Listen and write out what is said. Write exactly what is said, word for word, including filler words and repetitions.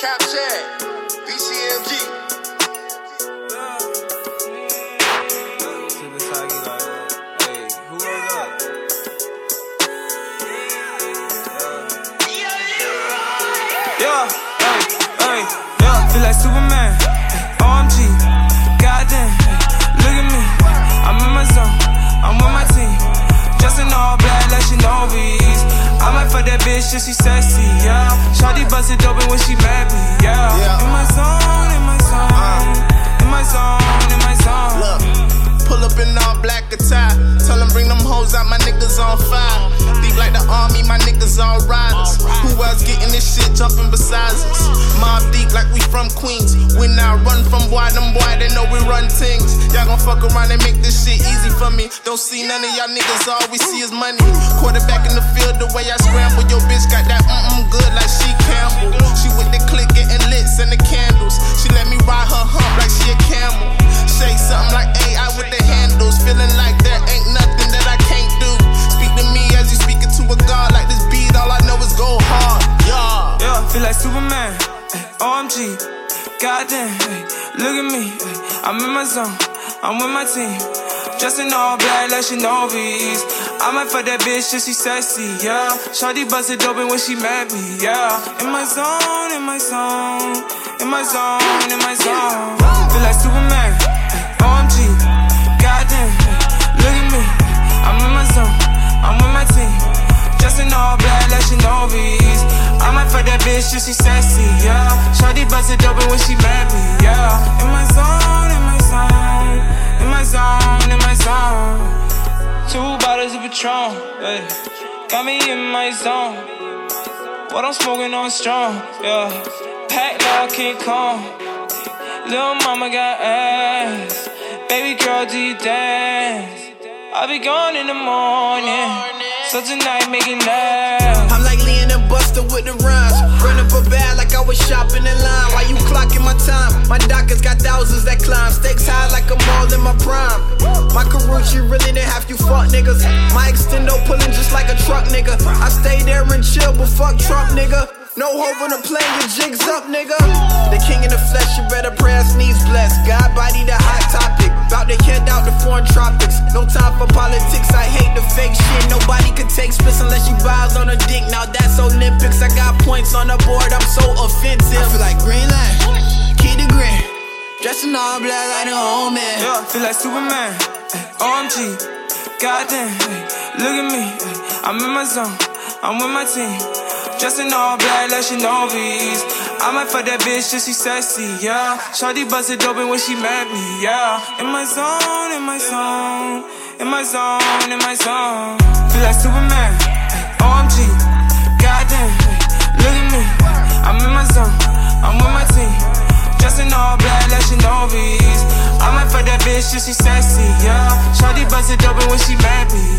Capchat, B C M G. Yeah, hey, hey, yeah, feel like Superman, O M G, goddamn, look at me, I'm in my zone, I'm with my team, just in all black like she novice, I might fuck that bitch if she sexy, yeah, shawty bust it open when she mad me, yeah, yeah. In my zone, in my zone, uh, in my zone, in my zone. Look, pull up in all black attire, tell them bring them hoes out, my niggas on fire, deep like the army, my niggas all riders, who else getting this shit jumping besides us, mob deep like we from Queens, we now run from boy, them boy, they know we run things, y'all gon' fuck around and make this shit easy for me, don't see none of y'all niggas, all we see is money, quarterback in the field, the way I scramble, your bitch got that mm-mm good like she Campbell, she with the click getting lits and the candles, she let me ride her hump like she a camel, shake something like A I with the handles, feeling like there ain't nothing that I can't do, speak to me as you speaking to a god, like this beat, all I know is go hard, yeah. Yeah, feel like Superman, ay, O M G, goddamn, ay, look at me, ay, I'm in my zone, I'm with my team, dressed in all black like she novice, I might fuck that bitch if she sexy, yeah, shawty bust it open when she mad me, yeah, in my zone, in my zone, in my zone, in my zone, feel like Superman, ay, O M G, goddamn, ay, look at me, ay, I'm in my zone, I'm with my team, dressed in all black like she novice, I might fuck that bitch if she sexy, yeah, shawty bust it open when she mad me, yeah, in my zone, in my zone, in my zone, in my zone, two bottles of Patron, hey, got me in my zone, what I'm smoking on strong, yeah, pack like King Kong, little mama got ass, baby girl do you dance, I'll be gone in the morning, so tonight make it last. I'm like Lee and Buster with the rhymes, run up a bag like I was shopping in line, while you clocking my time, my dockets got thousands that climb, stakes high like I'm all in my prime, my Karuchi really didn't have you fuck niggas, my extendo pulling just like a truck nigga, I stay there and chill but fuck Trump nigga, no hope on the plane, your jigs up nigga, the king in the flesh, you better pray his knees blessed, God body the hot topic, about to head out the foreign tropics, no time for politics, I hate the fake shit, nobody could take splits unless you buys on a dick, now that's Olympics, I got points on the board, I'm so offensive, I feel like Greenland, key to green, dressed in all black like the home man, yeah, feel like Superman, ay, O M G, goddamn, ay, look at me, ay, I'm in my zone, I'm with my team, dressed in all black like she novice, I might fuck that bitch if she sexy, yeah, shawty bust it open when she mad me, yeah, in my zone, in my zone, in my zone, in my zone, feel like Superman, ay, O M G, goddamn, ay, look at me, I'm in my zone, I'm with my team, dressed in all black like she novice, I might fuck that bitch if she sexy, yeah, shawty bust it open when she mad me,